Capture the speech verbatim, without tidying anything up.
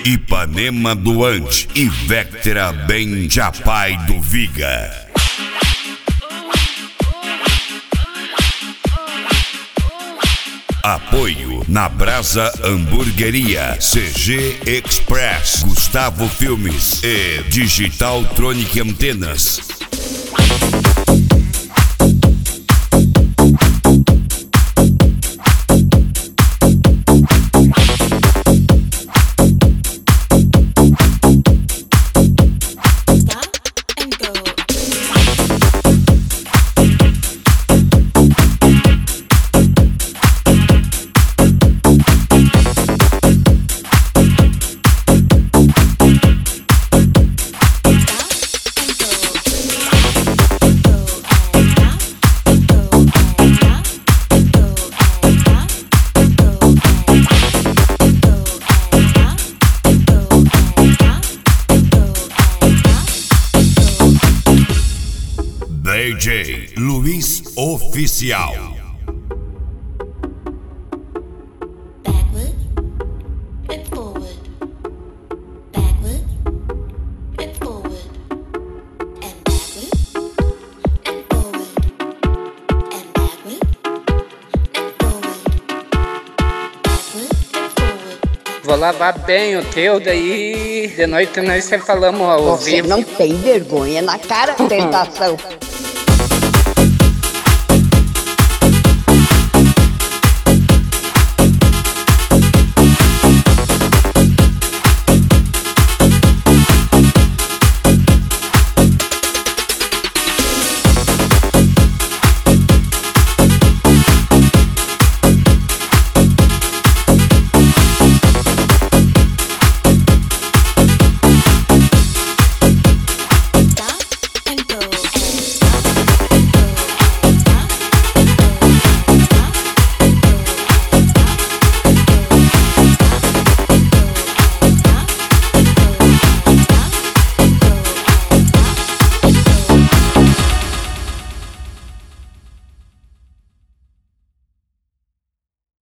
Ipanema Doante e Vectra Ben Japai do Viga. Apoio na Brasa Hamburgueria, C G Express, Gustavo Filmes e Digital Tronic Antenas. D J Luiz Oficial. Vou lavar bem o teu, daí de noite nós falamos ao Você vivo. não tem vergonha na cara, tentação.